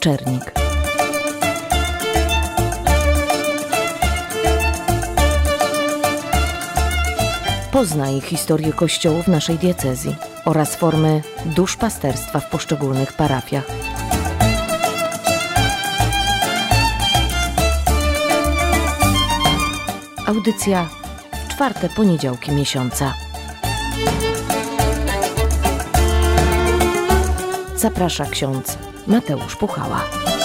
Czernik. Poznaj historię kościołów naszej diecezji oraz formy duszpasterstwa w poszczególnych parafiach. Audycja w czwarte poniedziałki miesiąca. Zaprasza ksiądz Mateusz Puchała.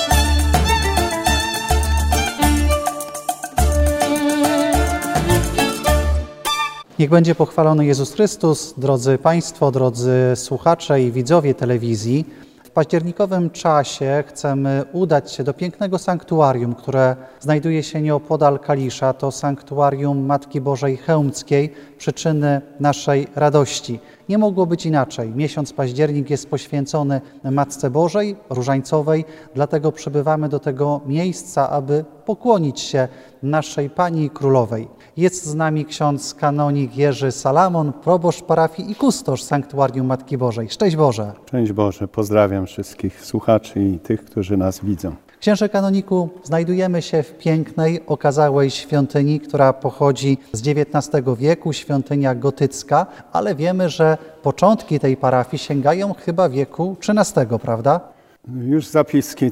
Niech będzie pochwalony Jezus Chrystus, drodzy Państwo, drodzy słuchacze i widzowie telewizji. W październikowym czasie chcemy udać się do pięknego sanktuarium, które znajduje się nieopodal Kalisza. To sanktuarium Matki Bożej Chełmskiej, przyczyny naszej radości. Nie mogło być inaczej. Miesiąc październik jest poświęcony Matce Bożej, Różańcowej, dlatego przybywamy do tego miejsca, aby pokłonić się naszej Pani Królowej. Jest z nami ksiądz kanonik Jerzy Salamon, proboszcz parafii i kustosz Sanktuarium Matki Bożej. Szczęść Boże! Szczęść Boże! Pozdrawiam wszystkich słuchaczy i tych, którzy nas widzą. Księże kanoniku, znajdujemy się w pięknej, okazałej świątyni, która pochodzi z XIX wieku, świątynia gotycka, ale wiemy, że początki tej parafii sięgają chyba wieku XIII, prawda? Już zapiski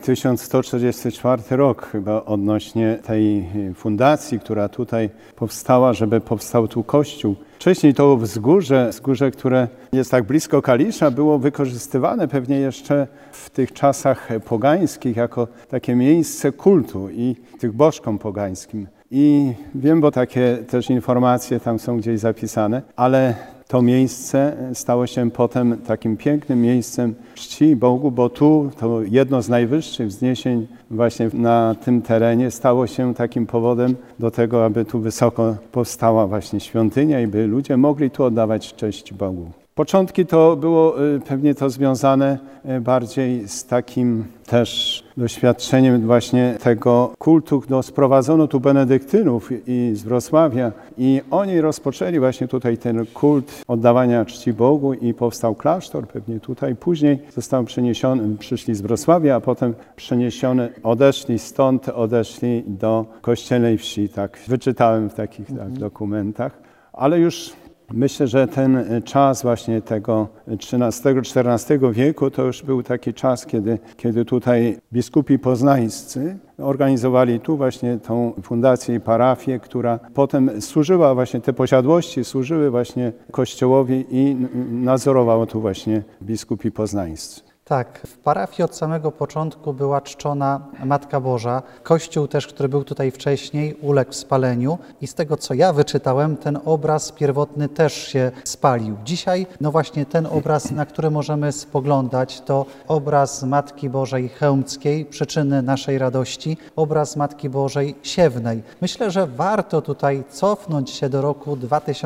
1144 rok chyba odnośnie tej fundacji, która tutaj powstała, żeby powstał tu kościół. Wcześniej to wzgórze, które jest tak blisko Kalisza, było wykorzystywane pewnie jeszcze w tych czasach pogańskich jako takie miejsce kultu i tych bożkom pogańskim. I wiem, bo takie też informacje tam są gdzieś zapisane, ale to miejsce stało się potem takim pięknym miejscem czci Bogu, bo tu to jedno z najwyższych wzniesień właśnie na tym terenie stało się takim powodem do tego, aby tu wysoko powstała właśnie świątynia i by ludzie mogli tu oddawać cześć Bogu. Początki to było pewnie to związane bardziej z takim też doświadczeniem właśnie tego kultu. Sprowadzono tu benedyktynów i z Wrocławia i oni rozpoczęli właśnie tutaj ten kult oddawania czci Bogu i powstał klasztor pewnie tutaj. Później został przeniesiony, przyszli z Wrocławia, a potem przeniesiony, odeszli do Kościelnej Wsi. Tak wyczytałem w takich dokumentach, ale już myślę, że ten czas właśnie tego XIII-XIV wieku to już był taki czas, kiedy tutaj biskupi poznańscy organizowali tu właśnie tą fundację i parafię, która potem służyła właśnie, te posiadłości służyły właśnie Kościołowi i nadzorowało tu właśnie biskupi poznańscy. Tak, w parafii od samego początku była czczona Matka Boża. Kościół też, który był tutaj wcześniej, uległ spaleniu i z tego, co ja wyczytałem, ten obraz pierwotny też się spalił. Dzisiaj, no właśnie ten obraz, na który możemy spoglądać, to obraz Matki Bożej Chełmskiej, przyczyny naszej radości, obraz Matki Bożej Siewnej. Myślę, że warto tutaj cofnąć się do roku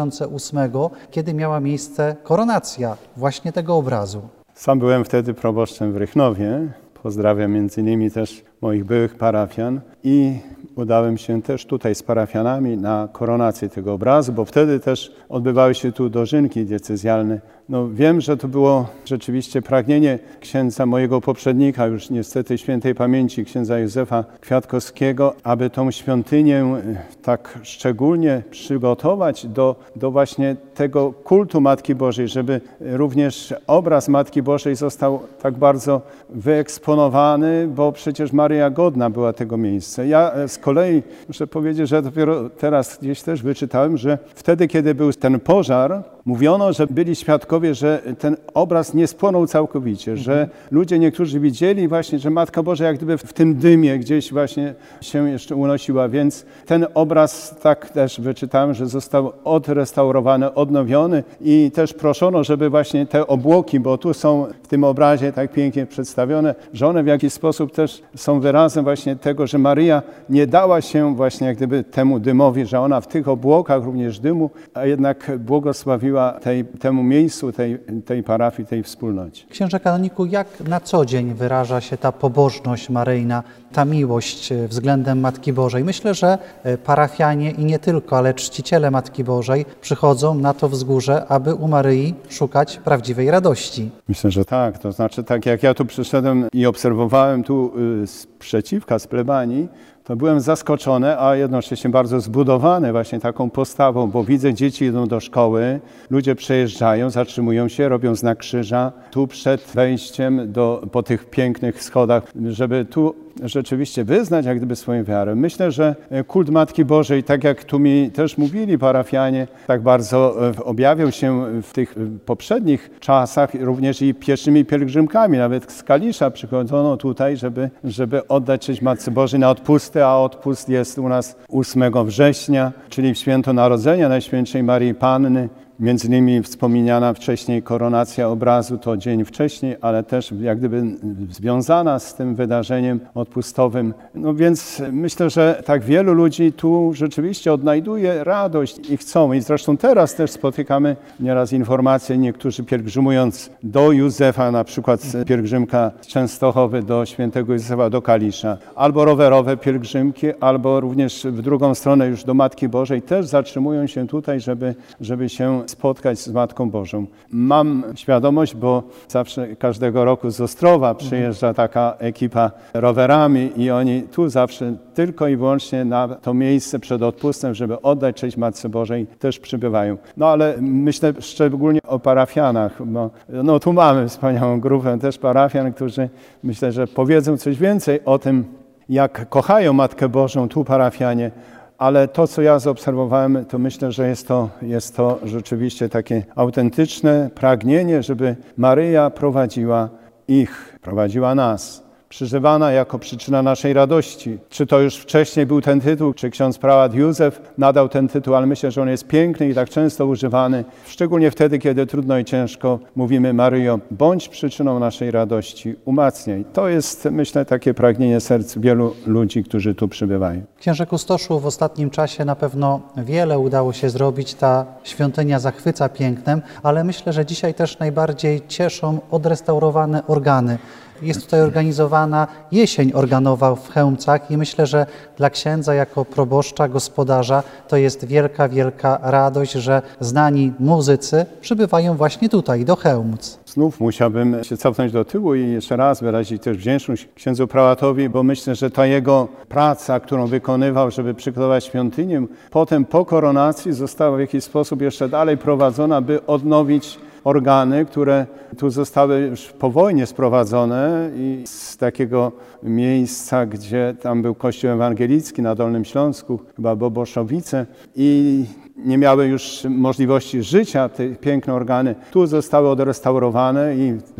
2008, kiedy miała miejsce koronacja właśnie tego obrazu. Sam byłem wtedy proboszczem w Rychnowie. Pozdrawiam między innymi też moich byłych parafian i udałem się też tutaj z parafianami na koronację tego obrazu, bo wtedy też odbywały się tu dożynki diecezjalne. No, wiem, że to było rzeczywiście pragnienie księdza mojego poprzednika, już niestety świętej pamięci, księdza Józefa Kwiatkowskiego, aby tą świątynię tak szczególnie przygotować do właśnie tego kultu Matki Bożej, żeby również obraz Matki Bożej został tak bardzo wyeksponowany, bo przecież Maryja godna była tego miejsca. Ja z kolei muszę powiedzieć, że dopiero teraz gdzieś też wyczytałem, że wtedy, kiedy był ten pożar, mówiono, że byli świadkowie, że ten obraz nie spłonął całkowicie, że ludzie niektórzy widzieli właśnie, że Matka Boża jak gdyby w tym dymie gdzieś właśnie się jeszcze unosiła, więc ten obraz tak też wyczytałem, że został odrestaurowany, odnowiony i też proszono, żeby właśnie te obłoki, bo tu są w tym obrazie tak pięknie przedstawione, że one w jakiś sposób też są wyrazem właśnie tego, że Maryja nie dała się właśnie jak gdyby temu dymowi, że ona w tych obłokach również dymu, a jednak błogosławiła sprawiła temu miejscu, tej parafii, tej wspólnocie. Księże kanoniku, jak na co dzień wyraża się ta pobożność maryjna, ta miłość względem Matki Bożej? Myślę, że parafianie i nie tylko, ale czciciele Matki Bożej przychodzą na to wzgórze, aby u Maryi szukać prawdziwej radości. Myślę, że tak. To znaczy, tak jak ja tu przyszedłem i obserwowałem tu sprzeciwka z plebanii, to byłem zaskoczony, a jednocześnie bardzo zbudowany właśnie taką postawą, bo widzę, dzieci idą do szkoły, ludzie przejeżdżają, zatrzymują się, robią znak krzyża tu przed wejściem po tych pięknych schodach, żeby tu rzeczywiście wyznać jak gdyby swoją wiarę. Myślę, że kult Matki Bożej, tak jak tu mi też mówili parafianie, tak bardzo objawiał się w tych poprzednich czasach, również i pieszymi pielgrzymkami. Nawet z Kalisza przychodzono tutaj, żeby oddać cześć Matce Bożej na odpusty, a odpust jest u nas 8 września, czyli w święto Narodzenia Najświętszej Maryi Panny. Między innymi wspomniana wcześniej koronacja obrazu to dzień wcześniej, ale też jak gdyby związana z tym wydarzeniem odpustowym. No więc myślę, że tak wielu ludzi tu rzeczywiście odnajduje radość i chcą. I zresztą teraz też spotykamy nieraz informacje, niektórzy pielgrzymując do Józefa, na przykład pielgrzymka z Częstochowy do świętego Józefa, do Kalisza, albo rowerowe pielgrzymki, albo również w drugą stronę już do Matki Bożej też zatrzymują się tutaj, żeby się spotkać z Matką Bożą. Mam świadomość, bo zawsze każdego roku z Ostrowa przyjeżdża taka ekipa rowerami i oni tu zawsze tylko i wyłącznie na to miejsce przed odpustem, żeby oddać cześć Matce Bożej, też przybywają. No ale myślę szczególnie o parafianach. No tu mamy wspaniałą grupę też parafian, którzy myślę, że powiedzą coś więcej o tym, jak kochają Matkę Bożą tu parafianie. Ale to, co ja zaobserwowałem, to myślę, że jest to rzeczywiście takie autentyczne pragnienie, żeby Maryja prowadziła nas. Przeżywana jako przyczyna naszej radości. Czy to już wcześniej był ten tytuł, czy ksiądz prałat Józef nadał ten tytuł, ale myślę, że on jest piękny i tak często używany, szczególnie wtedy, kiedy trudno i ciężko mówimy: Maryjo, bądź przyczyną naszej radości, umacniaj. To jest, myślę, takie pragnienie serc wielu ludzi, którzy tu przybywają. Księże kustoszu, w ostatnim czasie na pewno wiele udało się zrobić. Ta świątynia zachwyca pięknem, ale myślę, że dzisiaj też najbardziej cieszą odrestaurowane organy. Jest tutaj organizowana jesień organowa w Chełmcach i myślę, że dla księdza jako proboszcza, gospodarza to jest wielka, wielka radość, że znani muzycy przybywają właśnie tutaj, do Chełmc. Znów musiałbym się cofnąć do tyłu i jeszcze raz wyrazić też wdzięczność księdzu prałatowi, bo myślę, że ta jego praca, którą wykonywał, żeby przygotować świątynię, potem po koronacji została w jakiś sposób jeszcze dalej prowadzona, by odnowić organy, które tu zostały już po wojnie sprowadzone i z takiego miejsca, gdzie tam był kościół ewangelicki na Dolnym Śląsku, chyba Boboszowice, i nie miały już możliwości życia te piękne organy. Tu zostały odrestaurowane i w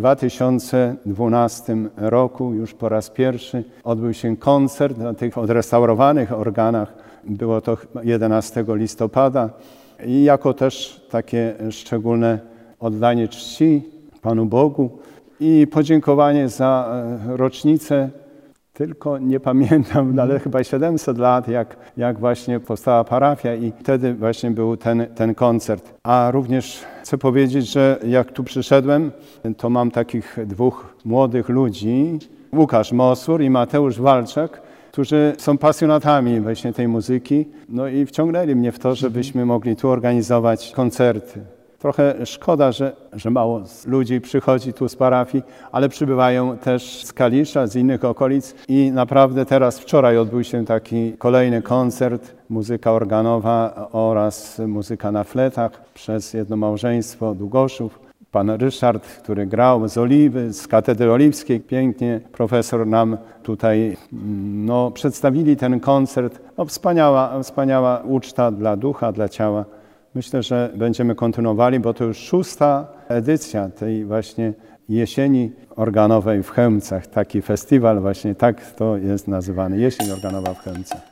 2012 roku już po raz pierwszy odbył się koncert na tych odrestaurowanych organach. Było to 11 listopada i jako też takie szczególne oddanie czci Panu Bogu i podziękowanie za rocznicę, tylko nie pamiętam, ale chyba 700 lat, jak właśnie powstała parafia i wtedy właśnie był ten koncert. A również chcę powiedzieć, że jak tu przyszedłem, to mam takich dwóch młodych ludzi, Łukasz Mosur i Mateusz Walczak, którzy są pasjonatami właśnie tej muzyki, no i wciągnęli mnie w to, żebyśmy mogli tu organizować koncerty. Trochę szkoda, że mało ludzi przychodzi tu z parafii, ale przybywają też z Kalisza, z innych okolic i naprawdę wczoraj odbył się taki kolejny koncert, muzyka organowa oraz muzyka na fletach przez jedno małżeństwo Długoszów. Pan Ryszard, który grał z Oliwy, z Katedry Oliwskiej, pięknie profesor nam tutaj przedstawili ten koncert. Wspaniała uczta dla ducha, dla ciała. Myślę, że będziemy kontynuowali, bo to już 6. edycja tej właśnie jesieni organowej w Chełmcach. Taki festiwal właśnie, tak to jest nazywany, jesień organowa w Chełmcach.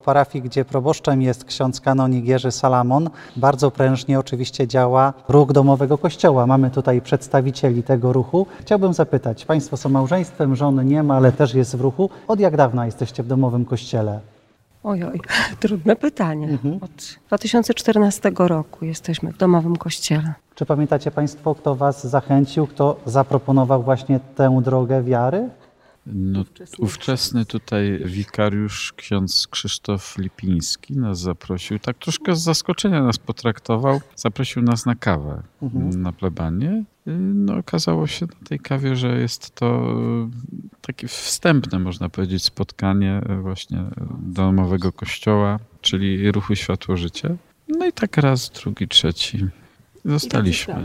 parafii, gdzie proboszczem jest ksiądz kanonik Jerzy Salamon, bardzo prężnie oczywiście działa ruch domowego kościoła. Mamy tutaj przedstawicieli tego ruchu. Chciałbym zapytać, państwo są małżeństwem, żony nie ma, ale też jest w ruchu. Od jak dawna jesteście w domowym kościele? Ojoj, trudne pytanie. Od 2014 roku jesteśmy w domowym kościele. Czy pamiętacie państwo, kto was zachęcił, kto zaproponował właśnie tę drogę wiary? No, ówczesny tutaj wikariusz ksiądz Krzysztof Lipiński nas zaprosił, tak troszkę z zaskoczenia nas potraktował, zaprosił nas na kawę na plebanię. No, okazało się na tej kawie, że jest to takie wstępne, można powiedzieć, spotkanie właśnie domowego kościoła, czyli ruchu Światło-Życie. No i tak raz, drugi, trzeci. Zostaliśmy.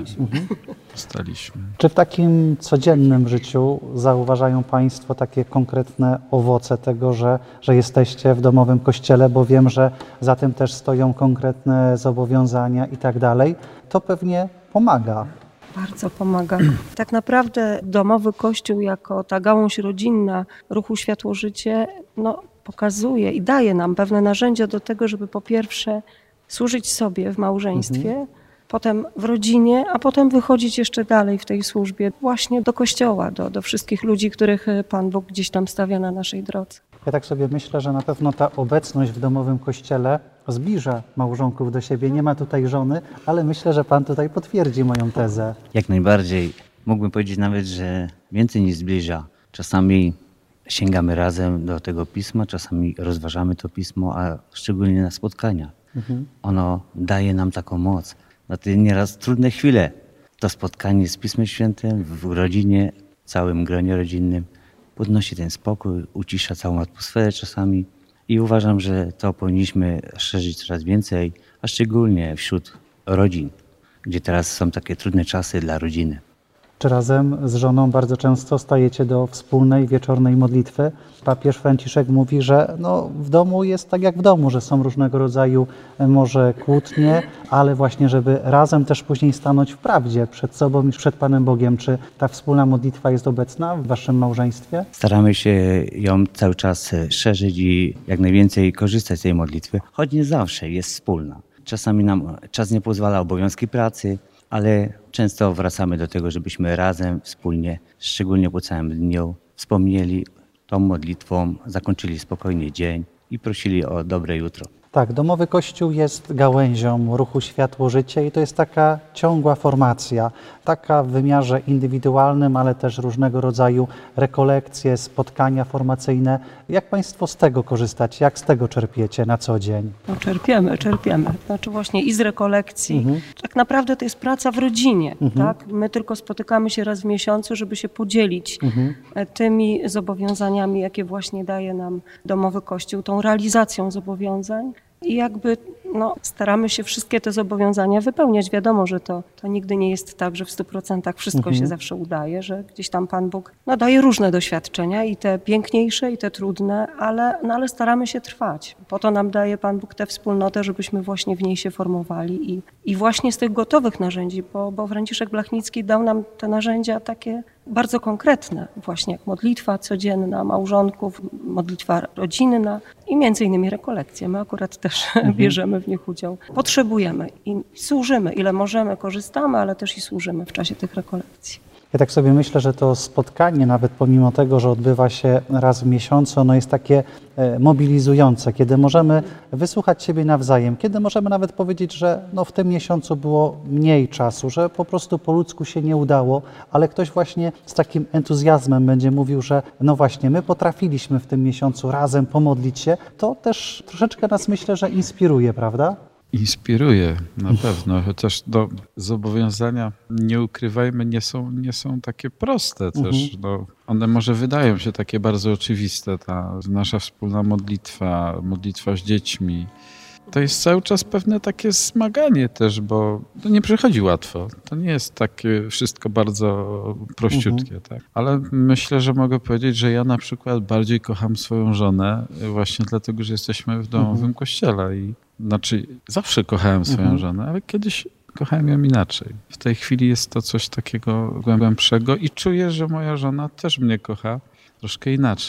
Czy w takim codziennym życiu zauważają państwo takie konkretne owoce tego, że jesteście w domowym kościele, bo wiem, że za tym też stoją konkretne zobowiązania i tak dalej? To pewnie pomaga. Bardzo pomaga. Tak naprawdę domowy kościół jako ta gałąź rodzinna ruchu Światło-Życie pokazuje i daje nam pewne narzędzia do tego, żeby po pierwsze służyć sobie w małżeństwie, potem w rodzinie, a potem wychodzić jeszcze dalej w tej służbie właśnie do kościoła, do wszystkich ludzi, których Pan Bóg gdzieś tam stawia na naszej drodze. Ja tak sobie myślę, że na pewno ta obecność w domowym kościele zbliża małżonków do siebie. Nie ma tutaj żony, ale myślę, że Pan tutaj potwierdzi moją tezę. Jak najbardziej. Mógłbym powiedzieć nawet, że więcej niż zbliża. Czasami sięgamy razem do tego pisma, czasami rozważamy to pismo, a szczególnie na spotkania. Ono daje nam taką moc. Na te nieraz trudne chwile. To spotkanie z Pismem Świętym w rodzinie, w całym gronie rodzinnym podnosi ten spokój, ucisza całą atmosferę czasami i uważam, że to powinniśmy szerzyć coraz więcej, a szczególnie wśród rodzin, gdzie teraz są takie trudne czasy dla rodziny. Czy razem z żoną bardzo często stajecie do wspólnej wieczornej modlitwy? Papież Franciszek mówi, że w domu jest tak jak w domu, że są różnego rodzaju może kłótnie, ale właśnie, żeby razem też później stanąć w prawdzie przed sobą i przed Panem Bogiem. Czy ta wspólna modlitwa jest obecna w waszym małżeństwie? Staramy się ją cały czas szerzyć i jak najwięcej korzystać z tej modlitwy, choć nie zawsze jest wspólna. Czasami nam czas nie pozwala, obowiązki pracy, ale często wracamy do tego, żebyśmy razem, wspólnie, szczególnie po całym dniu, wspomnieli tą modlitwą, zakończyli spokojnie dzień i prosili o dobre jutro. Tak, domowy kościół jest gałęzią ruchu Światło-Życie i to jest taka ciągła formacja, taka w wymiarze indywidualnym, ale też różnego rodzaju rekolekcje, spotkania formacyjne. Jak państwo z tego korzystacie? Jak z tego czerpiecie na co dzień? Czerpiemy. Znaczy właśnie i z rekolekcji. Tak naprawdę to jest praca w rodzinie. Tak? My tylko spotykamy się raz w miesiącu, żeby się podzielić tymi zobowiązaniami, jakie właśnie daje nam domowy kościół, tą realizacją zobowiązań. I jakby staramy się wszystkie te zobowiązania wypełniać. Wiadomo, że to nigdy nie jest tak, że w 100% wszystko się zawsze udaje, że gdzieś tam Pan Bóg daje różne doświadczenia i te piękniejsze, i te trudne, ale staramy się trwać. Po to nam daje Pan Bóg tę wspólnotę, żebyśmy właśnie w niej się formowali i właśnie z tych gotowych narzędzi, bo Franciszek Blachnicki dał nam te narzędzia takie bardzo konkretne, właśnie jak modlitwa codzienna małżonków, modlitwa rodzinna i między innymi rekolekcje. My akurat też bierzemy w nich udział. Potrzebujemy i służymy, ile możemy, korzystamy, ale też i służymy w czasie tych rekolekcji. Ja tak sobie myślę, że to spotkanie, nawet pomimo tego, że odbywa się raz w miesiącu, ono jest takie mobilizujące, kiedy możemy wysłuchać siebie nawzajem, kiedy możemy nawet powiedzieć, że w tym miesiącu było mniej czasu, że po prostu po ludzku się nie udało, ale ktoś właśnie z takim entuzjazmem będzie mówił, że właśnie my potrafiliśmy w tym miesiącu razem pomodlić się, to też troszeczkę nas, myślę, że inspiruje, prawda? Inspiruje na pewno, chociaż zobowiązania, nie ukrywajmy, nie są takie proste też. One może wydają się takie bardzo oczywiste, ta nasza wspólna modlitwa z dziećmi. To jest cały czas pewne takie zmaganie też, bo to nie przychodzi łatwo. To nie jest takie wszystko bardzo prościutkie. Tak? Ale myślę, że mogę powiedzieć, że ja na przykład bardziej kocham swoją żonę właśnie dlatego, że jesteśmy w domowym kościele. Znaczy zawsze kochałem swoją żonę, ale kiedyś kochałem ją inaczej. W tej chwili jest to coś takiego głębszego i czuję, że moja żona też mnie kocha troszkę inaczej.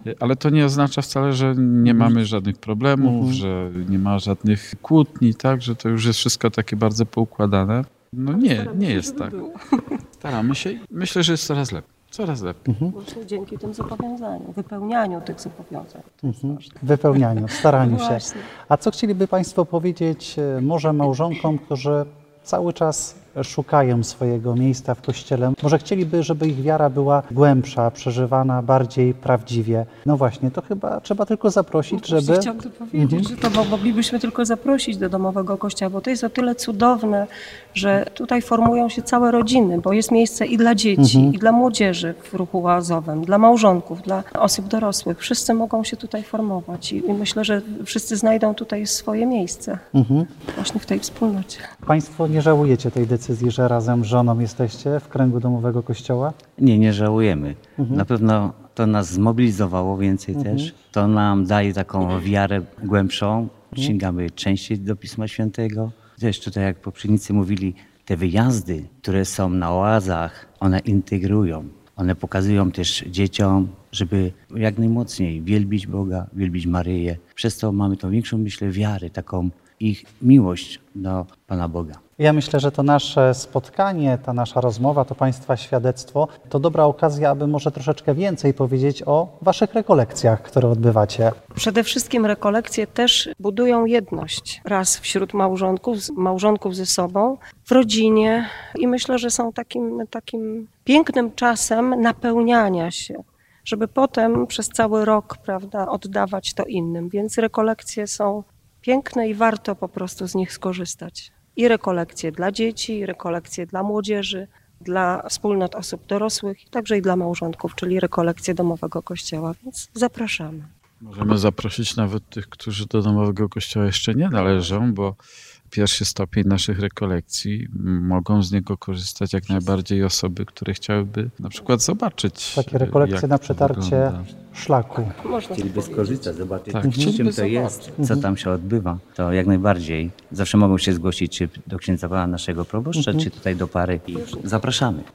Ale to nie oznacza wcale, że nie mamy żadnych problemów, że nie ma żadnych kłótni, tak, że to już jest wszystko takie bardzo poukładane. No nie jest tak. Staramy się i myślę, że jest coraz lepiej. Coraz lepiej. Właśnie dzięki tym zobowiązaniom, wypełnianiu tych zobowiązań. Wypełnianiu, staraniu się. Właśnie. A co chcieliby Państwo powiedzieć może małżonkom, którzy cały czas szukają swojego miejsca w Kościele? Może chcieliby, żeby ich wiara była głębsza, przeżywana bardziej prawdziwie. No właśnie, to chyba trzeba tylko zaprosić, żeby... Chciałam to powiedzieć, że to moglibyśmy tylko zaprosić do domowego kościoła, bo to jest o tyle cudowne, że tutaj formują się całe rodziny, bo jest miejsce i dla dzieci, i dla młodzieży w ruchu oazowym, dla małżonków, dla osób dorosłych. Wszyscy mogą się tutaj formować i myślę, że wszyscy znajdą tutaj swoje miejsce właśnie w tej wspólnocie. Państwo nie żałujecie tej decyzji, że razem z żoną jesteście w kręgu domowego kościoła? Nie żałujemy. Na pewno to nas zmobilizowało więcej też. To nam daje taką wiarę głębszą. Sięgamy częściej do Pisma Świętego. Też tutaj, jak poprzednicy mówili, te wyjazdy, które są na oazach, one integrują. One pokazują też dzieciom, żeby jak najmocniej wielbić Boga, wielbić Maryję. Przez to mamy tą większą, myślę, wiarę, taką ich miłość do Pana Boga. Ja myślę, że to nasze spotkanie, ta nasza rozmowa, to Państwa świadectwo, to dobra okazja, aby może troszeczkę więcej powiedzieć o Waszych rekolekcjach, które odbywacie. Przede wszystkim rekolekcje też budują jedność. Raz wśród małżonków ze sobą, w rodzinie i myślę, że są takim pięknym czasem napełniania się, żeby potem przez cały rok, prawda, oddawać to innym. Więc rekolekcje są piękne i warto po prostu z nich skorzystać. I rekolekcje dla dzieci, i rekolekcje dla młodzieży, dla wspólnot osób dorosłych, także i dla małżonków, czyli rekolekcje domowego kościoła, więc zapraszamy. Możemy zaprosić nawet tych, którzy do domowego kościoła jeszcze nie należą, bo pierwszy stopień naszych rekolekcji mogą z niego korzystać jak najbardziej osoby, które chciałyby na przykład zobaczyć. Takie rekolekcje jak na to przetarcie wygląda. szlaku. Można Chcieliby skorzystać, zobaczyć, Tak, czym chcieliby to jest, co tam się odbywa. To jak najbardziej. Zawsze mogą się zgłosić czy do księdza pana naszego proboszcza, czy tutaj do pary i zapraszamy.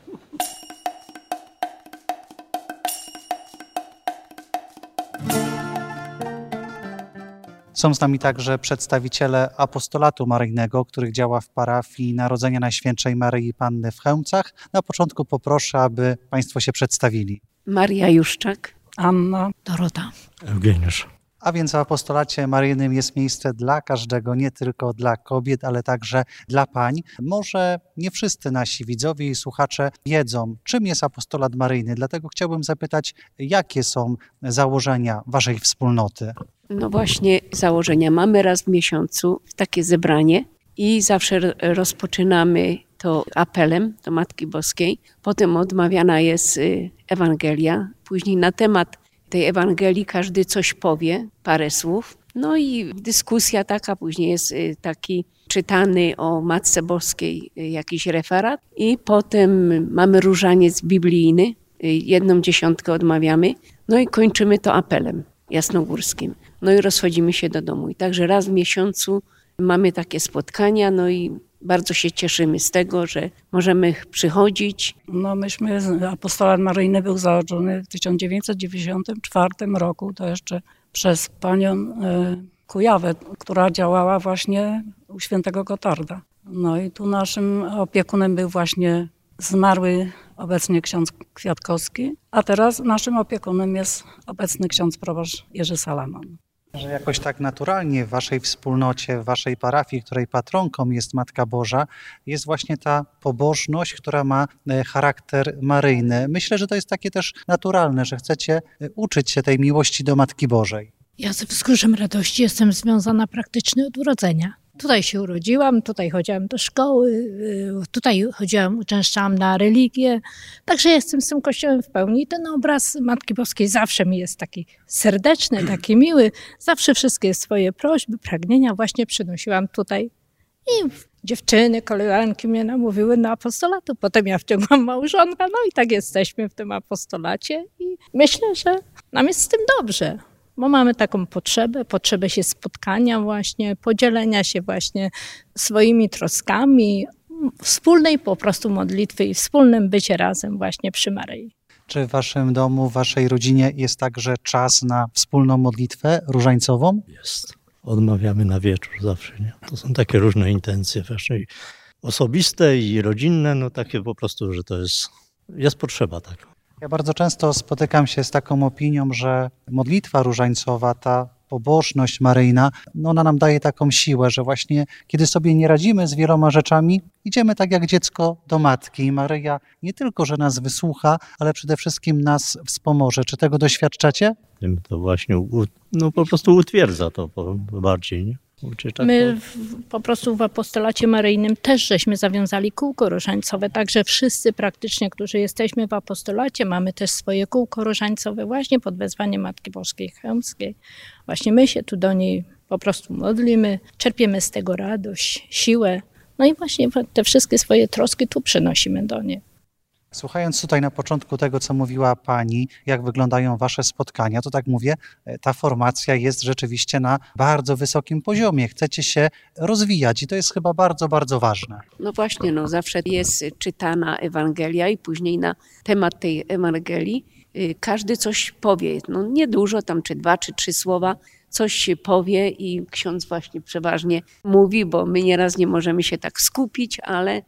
Są z nami także przedstawiciele apostolatu maryjnego, których działa w parafii Narodzenia Najświętszej Maryi Panny w Chełmcach. Na początku poproszę, aby Państwo się przedstawili. Maria Juszczak. Anna. Dorota. Eugeniusz. A więc w apostolacie maryjnym jest miejsce dla każdego, nie tylko dla kobiet, ale także dla pań. Może nie wszyscy nasi widzowie i słuchacze wiedzą, czym jest apostolat maryjny, dlatego chciałbym zapytać, jakie są założenia waszej wspólnoty? No właśnie założenia. Mamy raz w miesiącu takie zebranie i zawsze rozpoczynamy to apelem do Matki Boskiej. Potem odmawiana jest Ewangelia. Później na temat tej Ewangelii każdy coś powie, parę słów. No i dyskusja taka, później jest taki czytany o Matce Boskiej jakiś referat i potem mamy różaniec biblijny, 1/10 odmawiamy, no i kończymy to apelem jasnogórskim. No i rozchodzimy się do domu. I także raz w miesiącu mamy takie spotkania, no i bardzo się cieszymy z tego, że możemy przychodzić. No apostolat maryjny był założony w 1994 roku, to jeszcze przez panią Kujawę, która działała właśnie u świętego Gotarda. No i tu naszym opiekunem był właśnie zmarły obecnie ksiądz Kwiatkowski, a teraz naszym opiekunem jest obecny ksiądz proboszcz Jerzy Salaman. Że jakoś tak naturalnie w waszej wspólnocie, w waszej parafii, której patronką jest Matka Boża, jest właśnie ta pobożność, która ma charakter maryjny. Myślę, że to jest takie też naturalne, że chcecie uczyć się tej miłości do Matki Bożej. Ja ze Wzgórzem Radości jestem związana praktycznie od urodzenia. Tutaj się urodziłam, tutaj chodziłam do szkoły, tutaj uczęszczałam na religię. Także jestem z tym kościołem w pełni. Ten obraz Matki Boskiej zawsze mi jest taki serdeczny, taki miły. Zawsze wszystkie swoje prośby, pragnienia właśnie przynosiłam tutaj. I dziewczyny, koleżanki mnie namówiły na apostolatu. Potem ja wciągłam małżonka, no i tak jesteśmy w tym apostolacie. I myślę, że nam jest z tym dobrze. Bo mamy taką potrzebę się spotkania właśnie, podzielenia się właśnie swoimi troskami, wspólnej po prostu modlitwy i wspólnym bycie razem właśnie przy Maryi. Czy w waszym domu, w waszej rodzinie jest także czas na wspólną modlitwę różańcową? Jest. Odmawiamy na wieczór zawsze, nie? To są takie różne intencje właśnie osobiste i rodzinne, no takie po prostu, że to jest potrzeba taka. Ja bardzo często spotykam się z taką opinią, że modlitwa różańcowa, ta pobożność maryjna, no ona nam daje taką siłę, że właśnie kiedy sobie nie radzimy z wieloma rzeczami, idziemy tak jak dziecko do matki i Maryja nie tylko, że nas wysłucha, ale przede wszystkim nas wspomoże. Czy tego doświadczacie? To właśnie po prostu utwierdza to bardziej, nie? My po prostu w apostolacie maryjnym też żeśmy zawiązali kółko różańcowe, także wszyscy praktycznie, którzy jesteśmy w apostolacie, mamy też swoje kółko różańcowe właśnie pod wezwaniem Matki Boskiej Chełmskiej. Właśnie my się tu do niej po prostu modlimy, czerpiemy z tego radość, siłę, no i właśnie te wszystkie swoje troski tu przynosimy do niej. Słuchając tutaj na początku tego, co mówiła Pani, jak wyglądają Wasze spotkania, to tak mówię, ta formacja jest rzeczywiście na bardzo wysokim poziomie. Chcecie się rozwijać i to jest chyba bardzo, bardzo ważne. No właśnie, zawsze jest czytana Ewangelia i później na temat tej Ewangelii każdy coś powie. Nie dużo, tam czy 2 czy 3 słowa, coś się powie i ksiądz właśnie przeważnie mówi, bo my nieraz nie możemy się tak skupić, ale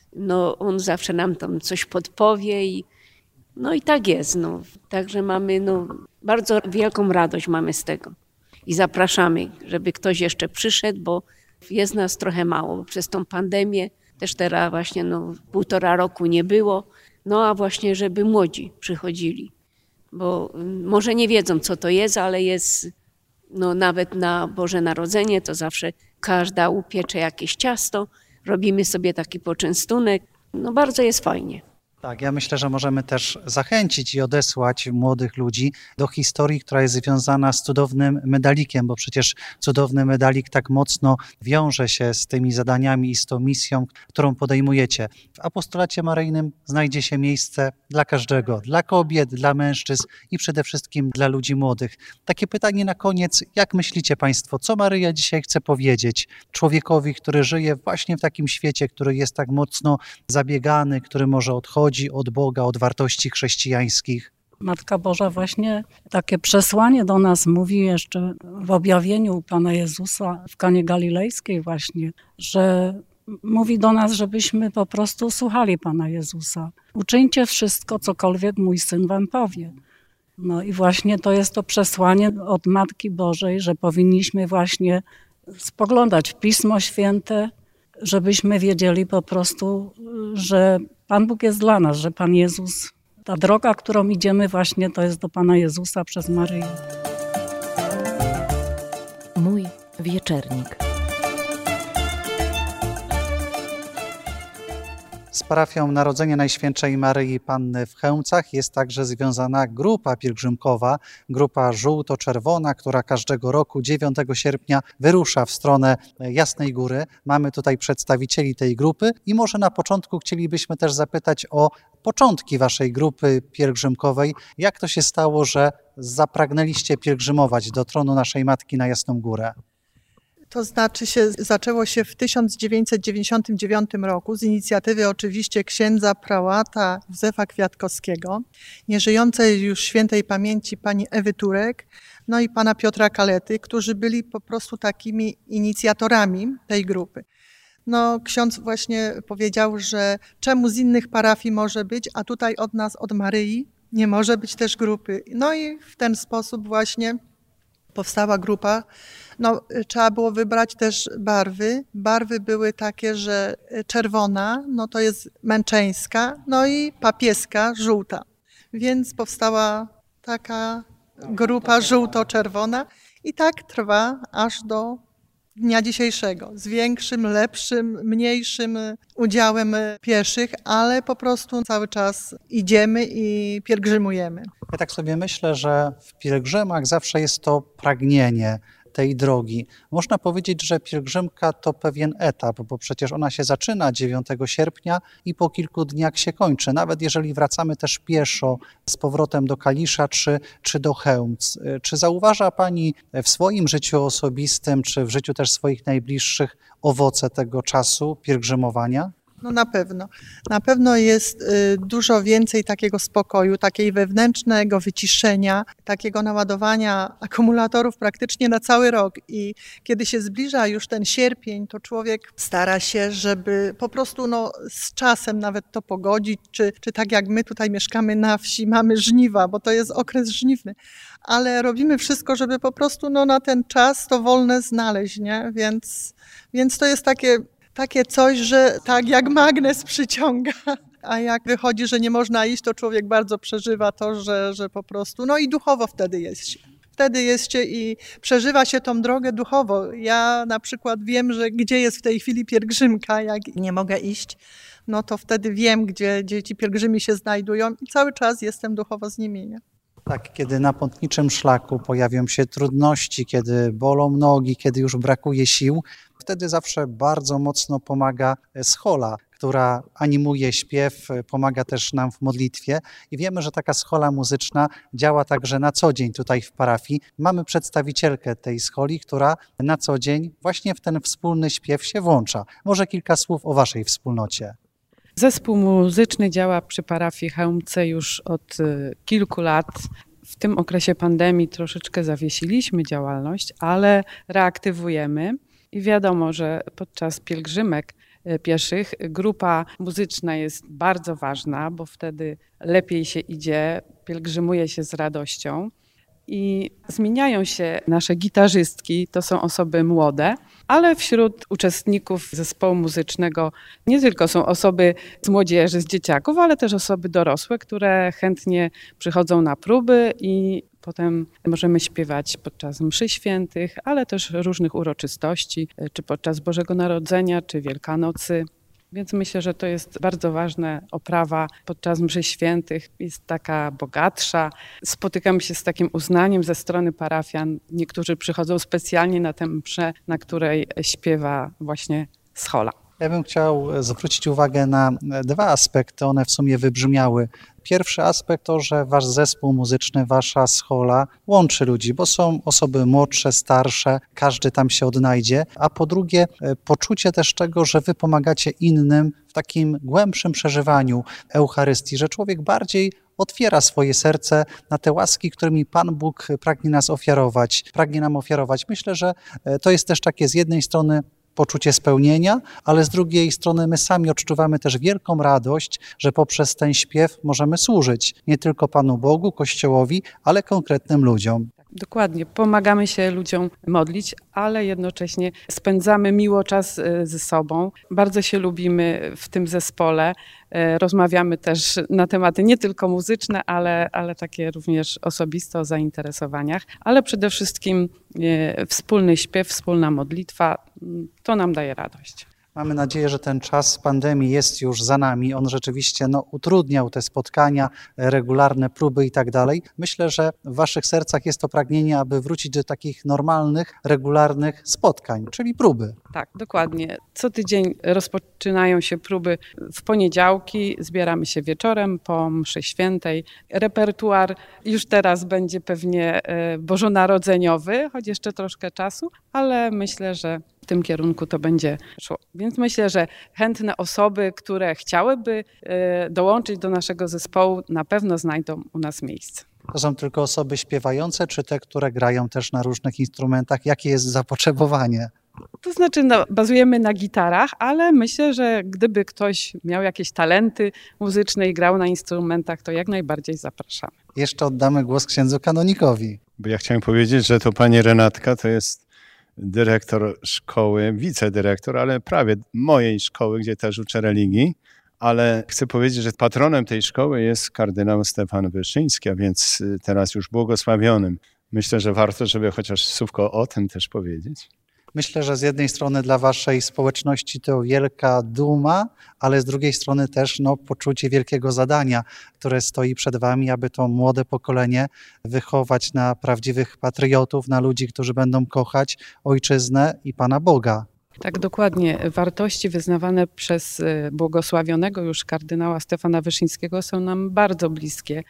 on zawsze nam tam coś podpowie i tak jest. Także mamy bardzo wielką radość mamy z tego. I zapraszamy, żeby ktoś jeszcze przyszedł, bo jest nas trochę mało. Bo przez tą pandemię też teraz właśnie 1,5 roku nie było. A właśnie, żeby młodzi przychodzili. Bo może nie wiedzą, co to jest, ale jest nawet na Boże Narodzenie to zawsze każda upiecze jakieś ciasto. Robimy sobie taki poczęstunek. Bardzo jest fajnie. Tak, ja myślę, że możemy też zachęcić i odesłać młodych ludzi do historii, która jest związana z cudownym medalikiem, bo przecież cudowny medalik tak mocno wiąże się z tymi zadaniami i z tą misją, którą podejmujecie. W apostolacie maryjnym znajdzie się miejsce dla każdego, dla kobiet, dla mężczyzn i przede wszystkim dla ludzi młodych. Takie pytanie na koniec, jak myślicie Państwo, co Maryja dzisiaj chce powiedzieć człowiekowi, który żyje właśnie w takim świecie, który jest tak mocno zabiegany, który może odchodzi od Boga, od wartości chrześcijańskich? Matka Boża właśnie takie przesłanie do nas mówi jeszcze w objawieniu Pana Jezusa w Kanie Galilejskiej właśnie, że mówi do nas, żebyśmy po prostu słuchali Pana Jezusa. Uczyńcie wszystko, cokolwiek mój Syn wam powie. I właśnie to jest to przesłanie od Matki Bożej, że powinniśmy właśnie spoglądać w Pismo Święte, żebyśmy wiedzieli po prostu, że Pan Bóg jest dla nas, że Pan Jezus, ta droga, którą idziemy właśnie, to jest do Pana Jezusa przez Maryję. Mój wieczernik. Z parafią Narodzenia Najświętszej Maryi Panny w Chełmcach jest także związana grupa pielgrzymkowa, grupa żółto-czerwona, która każdego roku 9 sierpnia wyrusza w stronę Jasnej Góry. Mamy tutaj przedstawicieli tej grupy i może na początku chcielibyśmy też zapytać o początki waszej grupy pielgrzymkowej. Jak to się stało, że zapragnęliście pielgrzymować do tronu naszej Matki na Jasną Górę? To znaczy zaczęło się w 1999 roku z inicjatywy oczywiście księdza prałata Józefa Kwiatkowskiego, nieżyjącej już świętej pamięci pani Ewy Turek, i pana Piotra Kalety, którzy byli po prostu takimi inicjatorami tej grupy. Ksiądz właśnie powiedział, że czemu z innych parafii może być, a tutaj od nas, od Maryi, nie może być też grupy. I w ten sposób właśnie powstała grupa. Trzeba było wybrać też barwy. Barwy były takie, że czerwona, to jest męczeńska, i papieska, żółta. Więc powstała taka grupa żółto-czerwona i tak trwa aż do dnia dzisiejszego. Z większym, lepszym, mniejszym udziałem pieszych, ale po prostu cały czas idziemy i pielgrzymujemy. Ja tak sobie myślę, że w pielgrzymach zawsze jest to pragnienie tej drogi. Można powiedzieć, że pielgrzymka to pewien etap, bo przecież ona się zaczyna 9 sierpnia i po kilku dniach się kończy. Nawet jeżeli wracamy też pieszo z powrotem do Kalisza czy do Chełmc. Czy zauważa Pani w swoim życiu osobistym, czy w życiu też swoich najbliższych owoce tego czasu pielgrzymowania? No na pewno. Na pewno jest dużo więcej takiego spokoju, takiego wewnętrznego wyciszenia, takiego naładowania akumulatorów praktycznie na cały rok. I kiedy się zbliża już ten sierpień, to człowiek stara się, żeby po prostu z czasem nawet to pogodzić, czy tak jak my tutaj mieszkamy na wsi, mamy żniwa, bo to jest okres żniwny, ale robimy wszystko, żeby po prostu na ten czas to wolne znaleźć, nie? Więc to jest takie coś, że tak jak magnes przyciąga, a jak wychodzi, że nie można iść, to człowiek bardzo przeżywa to, że po prostu, i duchowo wtedy jest się. Wtedy jest się i przeżywa się tą drogę duchowo. Ja na przykład wiem, że gdzie jest w tej chwili pielgrzymka, jak nie mogę iść, to wtedy wiem, gdzie ci pielgrzymi się znajdują i cały czas jestem duchowo z nimi, nie? Tak, kiedy na pątniczym szlaku pojawią się trudności, kiedy bolą nogi, kiedy już brakuje sił, wtedy zawsze bardzo mocno pomaga schola, która animuje śpiew, pomaga też nam w modlitwie i wiemy, że taka schola muzyczna działa także na co dzień tutaj w parafii. Mamy przedstawicielkę tej scholi, która na co dzień właśnie w ten wspólny śpiew się włącza. Może kilka słów o waszej wspólnocie. Zespół muzyczny działa przy parafii Chełmce już od kilku lat. W tym okresie pandemii troszeczkę zawiesiliśmy działalność, ale reaktywujemy i wiadomo, że podczas pielgrzymek pieszych grupa muzyczna jest bardzo ważna, bo wtedy lepiej się idzie, pielgrzymuje się z radością. I zmieniają się nasze gitarzystki, to są osoby młode, ale wśród uczestników zespołu muzycznego nie tylko są osoby z młodzieży, z dzieciaków, ale też osoby dorosłe, które chętnie przychodzą na próby i potem możemy śpiewać podczas mszy świętych, ale też różnych uroczystości, czy podczas Bożego Narodzenia, czy Wielkanocy. Więc myślę, że to jest bardzo ważna oprawa podczas mszy świętych, jest taka bogatsza. Spotykamy się z takim uznaniem ze strony parafian. Niektórzy przychodzą specjalnie na tę mszę, na której śpiewa właśnie schola. Ja bym chciał zwrócić uwagę na dwa aspekty, one w sumie wybrzmiały. Pierwszy aspekt to, że wasz zespół muzyczny, wasza schola łączy ludzi, bo są osoby młodsze, starsze, każdy tam się odnajdzie, a po drugie poczucie też tego, że wy pomagacie innym w takim głębszym przeżywaniu Eucharystii, że człowiek bardziej otwiera swoje serce na te łaski, którymi Pan Bóg pragnie nam ofiarować. Myślę, że to jest też takie z jednej strony poczucie spełnienia, ale z drugiej strony my sami odczuwamy też wielką radość, że poprzez ten śpiew możemy służyć nie tylko Panu Bogu, Kościołowi, ale konkretnym ludziom. Dokładnie, pomagamy się ludziom modlić, ale jednocześnie spędzamy miło czas ze sobą. Bardzo się lubimy w tym zespole. Rozmawiamy też na tematy nie tylko muzyczne, ale takie również osobiste o zainteresowaniach, ale przede wszystkim wspólny śpiew, wspólna modlitwa, to nam daje radość. Mamy nadzieję, że ten czas pandemii jest już za nami. On rzeczywiście utrudniał te spotkania, regularne próby i tak dalej. Myślę, że w waszych sercach jest to pragnienie, aby wrócić do takich normalnych, regularnych spotkań, czyli próby. Tak, dokładnie. Co tydzień rozpoczynają się próby w poniedziałki, zbieramy się wieczorem po mszy świętej. Repertuar już teraz będzie pewnie bożonarodzeniowy, choć jeszcze troszkę czasu, ale myślę, że w tym kierunku to będzie szło. Więc myślę, że chętne osoby, które chciałyby dołączyć do naszego zespołu, na pewno znajdą u nas miejsce. To są tylko osoby śpiewające, czy te, które grają też na różnych instrumentach? Jakie jest zapotrzebowanie? To znaczy bazujemy na gitarach, ale myślę, że gdyby ktoś miał jakieś talenty muzyczne i grał na instrumentach, to jak najbardziej zapraszamy. Jeszcze oddamy głos księdzu kanonikowi. Bo ja chciałem powiedzieć, że to pani Renatka to jest dyrektor szkoły, wicedyrektor, ale prawie mojej szkoły, gdzie też uczę religii. Ale chcę powiedzieć, że patronem tej szkoły jest kardynał Stefan Wyszyński, a więc teraz już błogosławionym. Myślę, że warto, żeby chociaż słówko o tym też powiedzieć. Myślę, że z jednej strony dla waszej społeczności to wielka duma, ale z drugiej strony też poczucie wielkiego zadania, które stoi przed wami, aby to młode pokolenie wychować na prawdziwych patriotów, na ludzi, którzy będą kochać ojczyznę i Pana Boga. Tak, dokładnie. Wartości wyznawane przez błogosławionego już kardynała Stefana Wyszyńskiego są nam bardzo bliskie.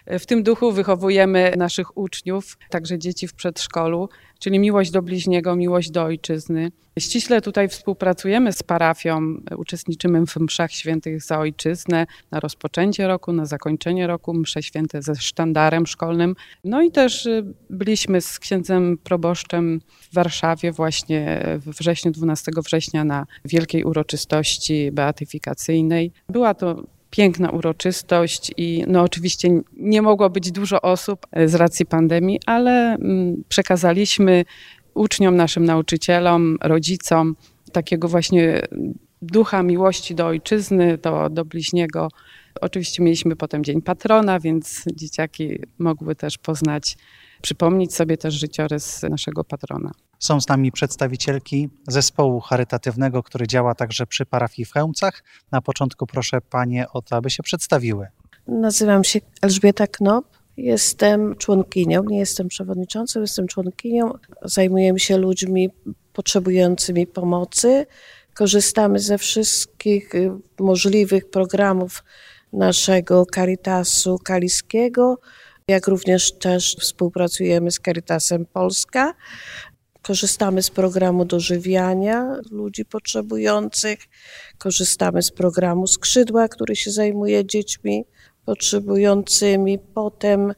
w tym duchu wychowujemy naszych uczniów, także dzieci w przedszkolu, czyli miłość do bliźniego, miłość do ojczyzny. Ściśle tutaj współpracujemy z parafią, uczestniczymy w mszach świętych za ojczyznę, na rozpoczęcie roku, na zakończenie roku, msze święte ze sztandarem szkolnym. No i też byliśmy z księdzem proboszczem w Warszawie właśnie we wrześniu, 12 września na wielkiej uroczystości beatyfikacyjnej. Była to piękna uroczystość i no oczywiście nie mogło być dużo osób z racji pandemii, ale przekazaliśmy uczniom, naszym nauczycielom, rodzicom takiego właśnie ducha miłości do ojczyzny, do bliźniego. Oczywiście mieliśmy potem Dzień Patrona, więc dzieciaki mogły też poznać, przypomnieć sobie też życiorys naszego patrona. Są z nami przedstawicielki zespołu charytatywnego, który działa także przy parafii w Chełmcach. Na początku proszę panie o to, aby się przedstawiły. Nazywam się Elżbieta Knop. Jestem członkinią, nie jestem przewodniczącą, jestem członkinią. Zajmujemy się ludźmi potrzebującymi pomocy. Korzystamy ze wszystkich możliwych programów naszego Caritasu kaliskiego, jak również też współpracujemy z Caritasem Polska. Korzystamy z programu dożywiania ludzi potrzebujących, korzystamy z programu Skrzydła, który się zajmuje dziećmi potrzebującymi. Potem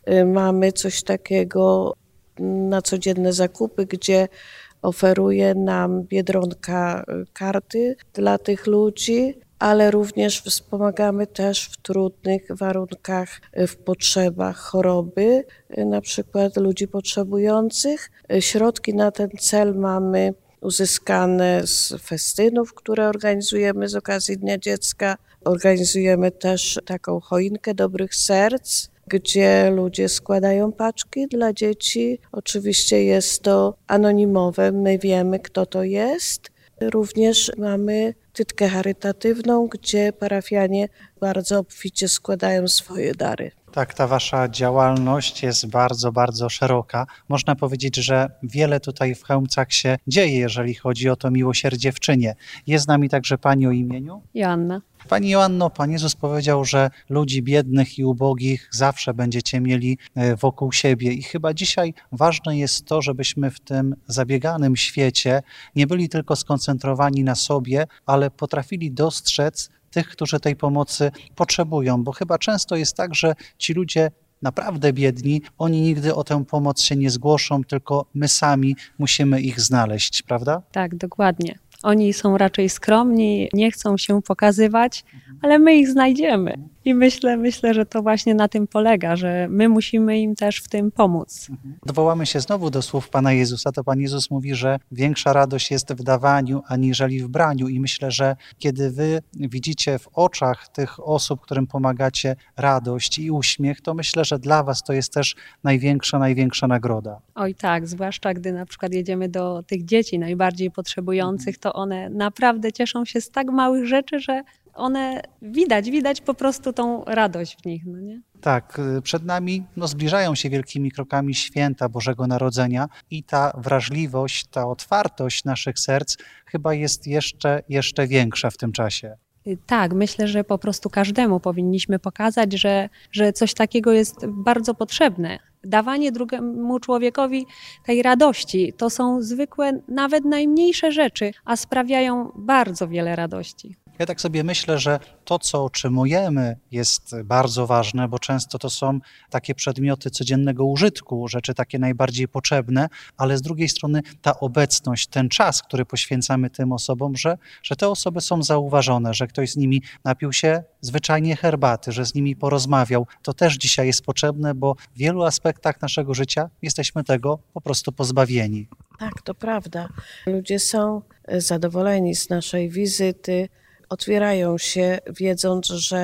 mamy coś takiego na codzienne zakupy, gdzie oferuje nam Biedronka karty dla tych ludzi, ale również wspomagamy też w trudnych warunkach, w potrzebach choroby, na przykład ludzi potrzebujących. Środki na ten cel mamy uzyskane z festynów, które organizujemy z okazji Dnia Dziecka. Organizujemy też taką choinkę dobrych serc, gdzie ludzie składają paczki dla dzieci. Oczywiście jest to anonimowe, my wiemy, kto to jest. Również mamy tytkę charytatywną, gdzie parafianie bardzo obficie składają swoje dary. Tak, ta wasza działalność jest bardzo, bardzo szeroka. Można powiedzieć, że wiele tutaj w Chełmcach się dzieje, jeżeli chodzi o to miłosierdzie w czynie. Jest z nami także pani o imieniu? Joanna. Pani Joanno, Pan Jezus powiedział, że ludzi biednych i ubogich zawsze będziecie mieli wokół siebie i chyba dzisiaj ważne jest to, żebyśmy w tym zabieganym świecie nie byli tylko skoncentrowani na sobie, ale potrafili dostrzec tych, którzy tej pomocy potrzebują, bo chyba często jest tak, że ci ludzie naprawdę biedni, oni nigdy o tę pomoc się nie zgłoszą, tylko my sami musimy ich znaleźć, prawda? Tak, dokładnie. Oni są raczej skromni, nie chcą się pokazywać, ale my ich znajdziemy. I myślę, że to właśnie na tym polega, że my musimy im też w tym pomóc. Odwołamy się znowu do słów Pana Jezusa. To Pan Jezus mówi, że większa radość jest w dawaniu, aniżeli w braniu. I myślę, że kiedy wy widzicie w oczach tych osób, którym pomagacie, radość i uśmiech, to myślę, że dla was to jest też największa nagroda. Oj tak, zwłaszcza gdy na przykład jedziemy do tych dzieci najbardziej potrzebujących, to one naprawdę cieszą się z tak małych rzeczy, że one widać po prostu tą radość w nich, no nie? Tak, przed nami zbliżają się wielkimi krokami święta Bożego Narodzenia i ta wrażliwość, ta otwartość naszych serc chyba jest jeszcze większa w tym czasie. Tak, myślę, że po prostu każdemu powinniśmy pokazać, że coś takiego jest bardzo potrzebne. Dawanie drugiemu człowiekowi tej radości to są zwykłe, nawet najmniejsze rzeczy, a sprawiają bardzo wiele radości. Ja tak sobie myślę, że to, co otrzymujemy, jest bardzo ważne, bo często to są takie przedmioty codziennego użytku, rzeczy takie najbardziej potrzebne, ale z drugiej strony ta obecność, ten czas, który poświęcamy tym osobom, że te osoby są zauważone, że ktoś z nimi napił się zwyczajnie herbaty, że z nimi porozmawiał. To też dzisiaj jest potrzebne, bo w wielu aspektach naszego życia jesteśmy tego po prostu pozbawieni. Tak, to prawda. Ludzie są zadowoleni z naszej wizyty, otwierają się, wiedząc,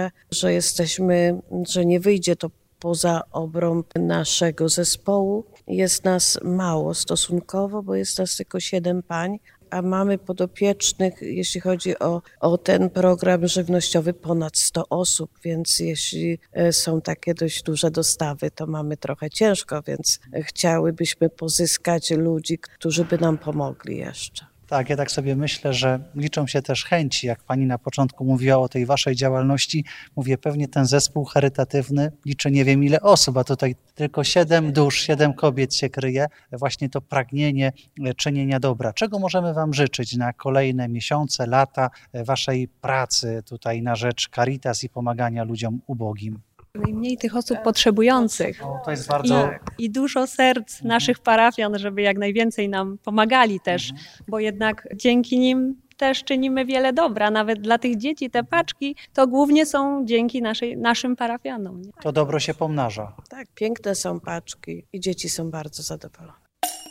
że nie wyjdzie to poza obrąb naszego zespołu. Jest nas mało stosunkowo, bo jest nas tylko 7 pań, a mamy podopiecznych, jeśli chodzi o ten program żywnościowy, ponad 100 osób, więc jeśli są takie dość duże dostawy, to mamy trochę ciężko, więc chciałybyśmy pozyskać ludzi, którzy by nam pomogli jeszcze. Tak, ja tak sobie myślę, że liczą się też chęci. Jak pani na początku mówiła o tej waszej działalności, mówię, pewnie ten zespół charytatywny liczy nie wiem ile osób, a tutaj tylko 7 dusz, 7 kobiet się kryje. Właśnie to pragnienie czynienia dobra. Czego możemy wam życzyć na kolejne miesiące, lata waszej pracy tutaj na rzecz Caritas i pomagania ludziom ubogim? Najmniej tych osób potrzebujących. To jest bardzo... I dużo serc naszych parafian, żeby jak najwięcej nam pomagali też, bo jednak dzięki nim też czynimy wiele dobra. Nawet dla tych dzieci te paczki to głównie są dzięki naszym parafianom. Nie? To dobro się pomnaża. Tak, piękne są paczki i dzieci są bardzo zadowolone.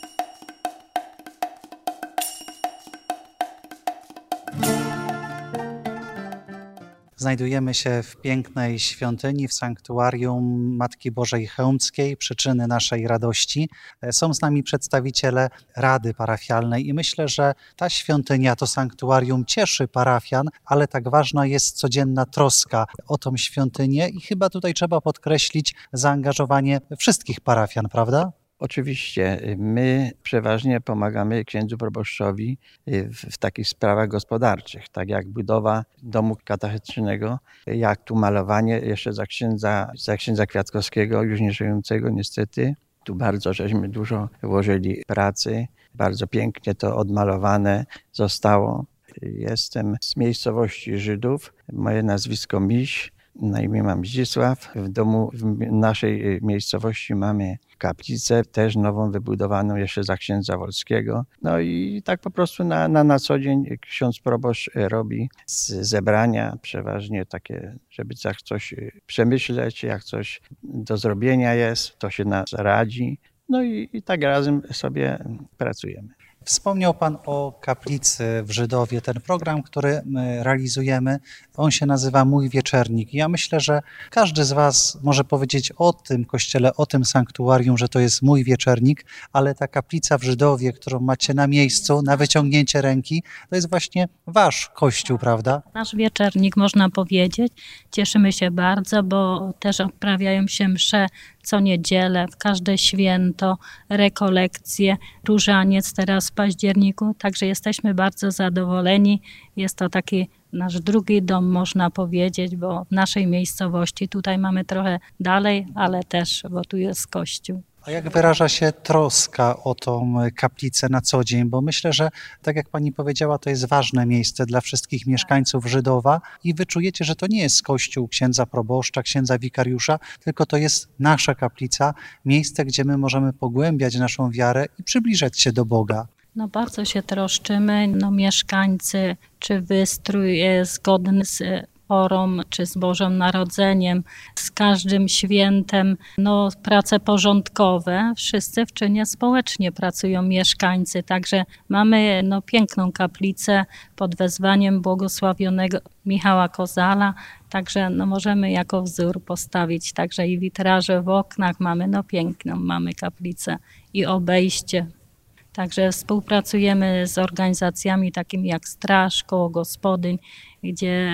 Znajdujemy się w pięknej świątyni, w sanktuarium Matki Bożej Chełmskiej, przyczyny naszej radości. Są z nami przedstawiciele Rady Parafialnej i myślę, że ta świątynia, to sanktuarium cieszy parafian, ale tak ważna jest codzienna troska o tą świątynię i chyba tutaj trzeba podkreślić zaangażowanie wszystkich parafian, prawda? Oczywiście, my przeważnie pomagamy księdzu proboszczowi w takich sprawach gospodarczych, tak jak budowa domu katechetycznego, jak tu malowanie jeszcze za księdza Kwiatkowskiego, już nieżyjącego niestety. Tu bardzo żeśmy dużo włożyli pracy, bardzo pięknie to odmalowane zostało. Jestem z miejscowości Żydów, moje nazwisko Miś, na imię mam Zdzisław. W naszej miejscowości mamy kaplicę, też nową wybudowaną jeszcze za księdza Wolskiego. No i tak po prostu na co dzień ksiądz proboszcz robi zebrania, przeważnie takie, żeby jak coś przemyśleć, jak coś do zrobienia jest, to się nas radzi. No i tak razem sobie pracujemy. Wspomniał Pan o kaplicy w Żydowie. Ten program, który realizujemy, on się nazywa Mój Wieczernik. Ja myślę, że każdy z Was może powiedzieć o tym kościele, o tym sanktuarium, że to jest Mój Wieczernik, ale ta kaplica w Żydowie, którą macie na miejscu, na wyciągnięcie ręki, to jest właśnie Wasz kościół, prawda? Nasz wieczernik, można powiedzieć. Cieszymy się bardzo, bo też odprawiają się msze co niedzielę, w każde święto, rekolekcje, różaniec teraz w październiku, także jesteśmy bardzo zadowoleni. Jest to taki nasz drugi dom, można powiedzieć, bo w naszej miejscowości tutaj mamy trochę dalej, ale też, bo tu jest kościół. A jak wyraża się troska o tą kaplicę na co dzień? Bo myślę, że tak jak pani powiedziała, to jest ważne miejsce dla wszystkich mieszkańców Żydowa i wy czujecie, że to nie jest kościół księdza proboszcza, księdza wikariusza, tylko to jest nasza kaplica, miejsce, gdzie my możemy pogłębiać naszą wiarę i przybliżać się do Boga. No bardzo się troszczymy, mieszkańcy, czy wystrój jest zgodny z porą, czy z Bożym Narodzeniem, z każdym świętem, prace porządkowe. Wszyscy w czynie społecznie pracują mieszkańcy, także mamy piękną kaplicę pod wezwaniem błogosławionego Michała Kozala, także możemy jako wzór postawić, także i witraże w oknach mamy, piękną mamy kaplicę i obejście. Także współpracujemy z organizacjami takimi jak Straż, Koło Gospodyń, gdzie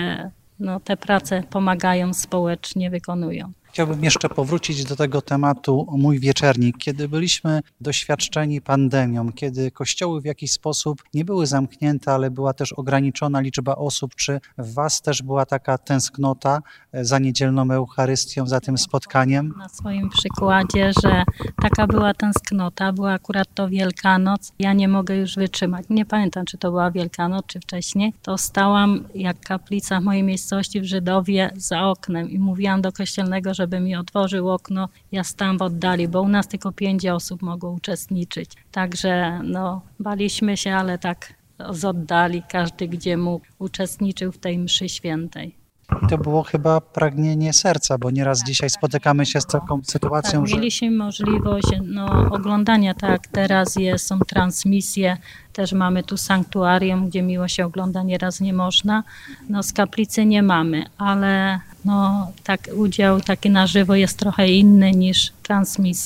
te prace pomagają społecznie, wykonują. Chciałbym jeszcze powrócić do tego tematu Mój Wieczernik. Kiedy byliśmy doświadczeni pandemią, kiedy kościoły w jakiś sposób nie były zamknięte, ale była też ograniczona liczba osób, czy w Was też była taka tęsknota za niedzielną Eucharystią, za tym spotkaniem? Na swoim przykładzie, że taka była tęsknota, była akurat to Wielkanoc. Ja nie mogę już wytrzymać. Nie pamiętam, czy to była Wielkanoc, czy wcześniej. To stałam jak kaplica w mojej miejscowości w Żydowie za oknem i mówiłam do kościelnego, żeby mi otworzył okno, ja stałam w oddali, bo u nas tylko 5 osób mogło uczestniczyć. Także baliśmy się, ale tak z oddali, każdy gdzie mógł uczestniczył w tej mszy świętej. I to było chyba pragnienie serca, bo nieraz dzisiaj spotykamy się z taką sytuacją, tak, że... Mieliśmy możliwość oglądania, tak jak teraz są transmisje, też mamy tu sanktuarium, gdzie miło się ogląda, nieraz nie można. Z kaplicy nie mamy, ale tak udział taki na żywo jest trochę inny niż transmisja.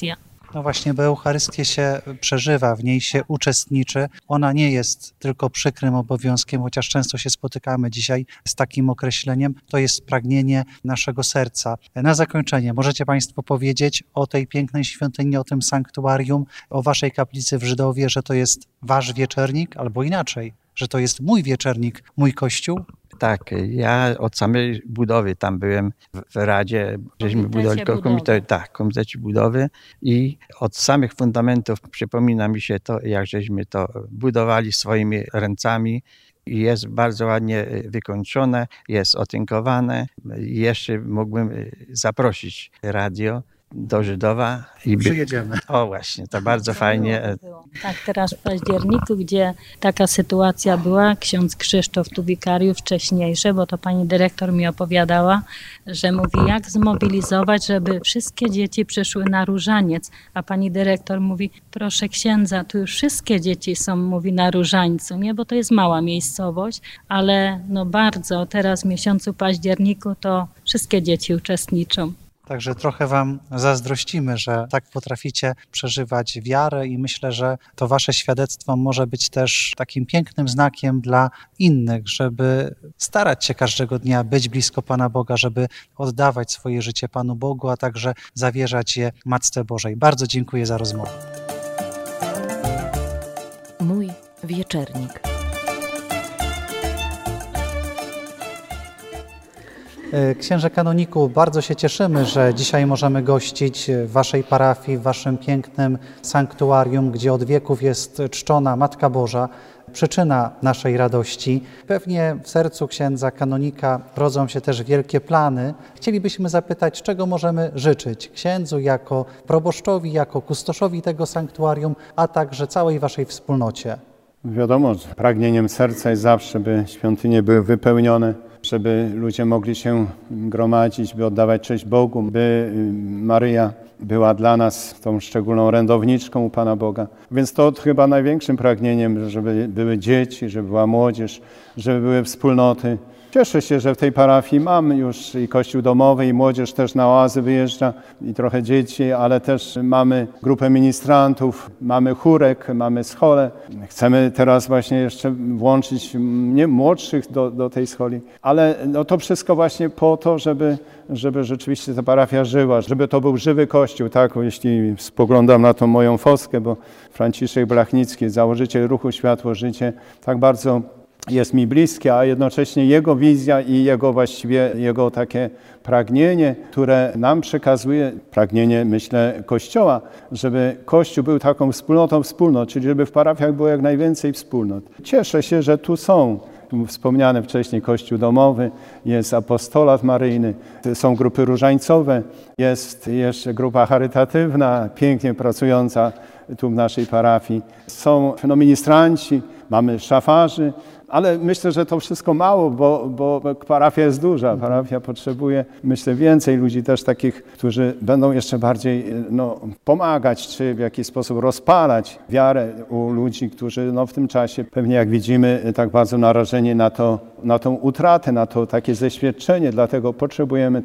No właśnie, bo Eucharystię się przeżywa, w niej się uczestniczy. Ona nie jest tylko przykrym obowiązkiem, chociaż często się spotykamy dzisiaj z takim określeniem. To jest pragnienie naszego serca. Na zakończenie możecie Państwo powiedzieć o tej pięknej świątyni, o tym sanktuarium, o Waszej kaplicy w Żydowie, że to jest Wasz wieczernik, albo inaczej, że to jest mój wieczernik, mój kościół? Tak, ja od samej budowy tam byłem w Radzie, żeśmy budowali komitecie budowy i od samych fundamentów przypomina mi się to, jak żeśmy to budowali swoimi ręcami. Jest bardzo ładnie wykończone, jest otynkowane. Jeszcze mógłbym zaprosić radio do Żydowa. Przyjedziemy. O właśnie, to bardzo fajnie. Tak, teraz w październiku, gdzie taka sytuacja była, ksiądz Krzysztof tu wikariusz wcześniejszy, bo to pani dyrektor mi opowiadała, że mówi, jak zmobilizować, żeby wszystkie dzieci przyszły na różaniec, a pani dyrektor mówi, proszę księdza, tu już wszystkie dzieci są, mówi, na różańcu, nie, bo to jest mała miejscowość, ale no bardzo, teraz w miesiącu październiku to wszystkie dzieci uczestniczą. Także trochę Wam zazdrościmy, że tak potraficie przeżywać wiarę i myślę, że to Wasze świadectwo może być też takim pięknym znakiem dla innych, żeby starać się każdego dnia być blisko Pana Boga, żeby oddawać swoje życie Panu Bogu, a także zawierzać je Matce Bożej. Bardzo dziękuję za rozmowę. Mój wieczernik. Księże kanoniku, bardzo się cieszymy, że dzisiaj możemy gościć w Waszej parafii, w Waszym pięknym sanktuarium, gdzie od wieków jest czczona Matka Boża, przyczyna naszej radości. Pewnie w sercu księdza kanonika rodzą się też wielkie plany. Chcielibyśmy zapytać, czego możemy życzyć księdzu jako proboszczowi, jako kustoszowi tego sanktuarium, a także całej Waszej wspólnocie. Wiadomo, że pragnieniem serca jest zawsze, by świątynie były wypełnione, żeby ludzie mogli się gromadzić, by oddawać cześć Bogu, by Maryja była dla nas tą szczególną orędowniczką u Pana Boga. Więc to chyba największym pragnieniem, żeby były dzieci, żeby była młodzież, żeby były wspólnoty. Cieszę się, że w tej parafii mamy już i kościół domowy, i młodzież też na oazy wyjeżdża, i trochę dzieci, ale też mamy grupę ministrantów, mamy chórek, mamy scholę. Chcemy teraz właśnie jeszcze włączyć młodszych do tej scholi, ale no to wszystko właśnie po to, żeby rzeczywiście ta parafia żyła, żeby to był żywy kościół, tak? Jeśli spoglądam na tą moją foskę, bo Franciszek Blachnicki, założyciel ruchu Światło Życie, tak bardzo jest mi bliskie, a jednocześnie jego wizja i jego takie pragnienie, które nam przekazuje, pragnienie, myślę, Kościoła, żeby Kościół był taką wspólnot, czyli żeby w parafiach było jak najwięcej wspólnot. Cieszę się, że tu są. Wspomniany wcześniej Kościół domowy, jest apostolat maryjny, są grupy różańcowe, jest jeszcze grupa charytatywna, pięknie pracująca tu w naszej parafii. Są ministranci, mamy szafarzy, ale myślę, że to wszystko mało, bo parafia jest duża. Parafia potrzebuje, myślę, więcej ludzi też takich, którzy będą jeszcze bardziej pomagać, czy w jakiś sposób rozpalać wiarę u ludzi, którzy w tym czasie, pewnie jak widzimy, tak bardzo narażeni na tą utratę, na to takie zeświadczenie. Dlatego potrzebujemy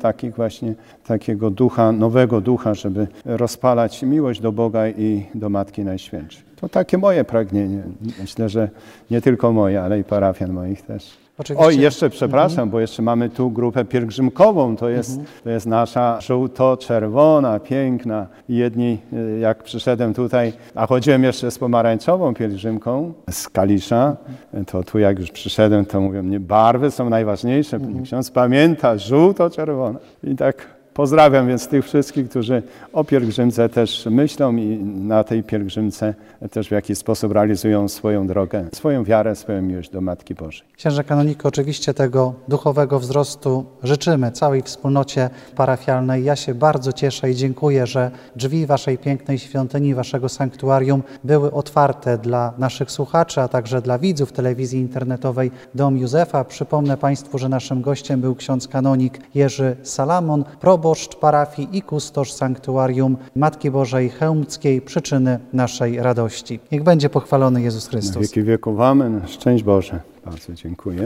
takiego ducha, nowego ducha, żeby rozpalać miłość do Boga i do Matki Najświętszej. To takie moje pragnienie. Myślę, że nie tylko moje, ale i parafian moich też. Oczywiście. Oj, jeszcze przepraszam, bo jeszcze mamy tu grupę pielgrzymkową. To jest nasza żółto-czerwona, piękna. Jedni, jak przyszedłem tutaj, a chodziłem jeszcze z pomarańczową pielgrzymką z Kalisza, to tu jak już przyszedłem, to mówią, nie, barwy są najważniejsze. Ksiądz pamięta, żółto-czerwona. I tak pozdrawiam więc tych wszystkich, którzy o pielgrzymce też myślą i na tej pielgrzymce też w jakiś sposób realizują swoją drogę, swoją wiarę, swoją miłość do Matki Bożej. Księże kanoniku, oczywiście tego duchowego wzrostu życzymy całej wspólnocie parafialnej. Ja się bardzo cieszę i dziękuję, że drzwi Waszej pięknej świątyni, Waszego sanktuarium były otwarte dla naszych słuchaczy, a także dla widzów telewizji internetowej Dom Józefa. Przypomnę Państwu, że naszym gościem był ksiądz kanonik Jerzy Salamon, proboszcz parafii i kustosz sanktuarium Matki Bożej Chełmskiej, przyczyny naszej radości. Niech będzie pochwalony Jezus Chrystus. Na wieki wieków amen. Szczęść Boże. Bardzo dziękuję.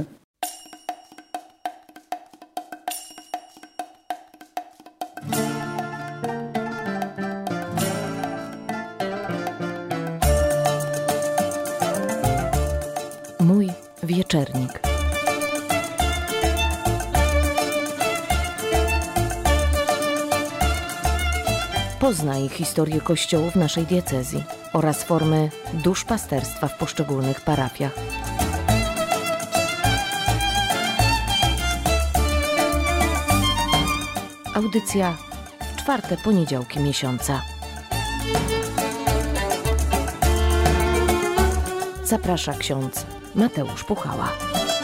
Poznaj historię kościołów naszej diecezji oraz formy duszpasterstwa w poszczególnych parafiach. Audycja w czwarte poniedziałki miesiąca. Zaprasza ksiądz Mateusz Puchała.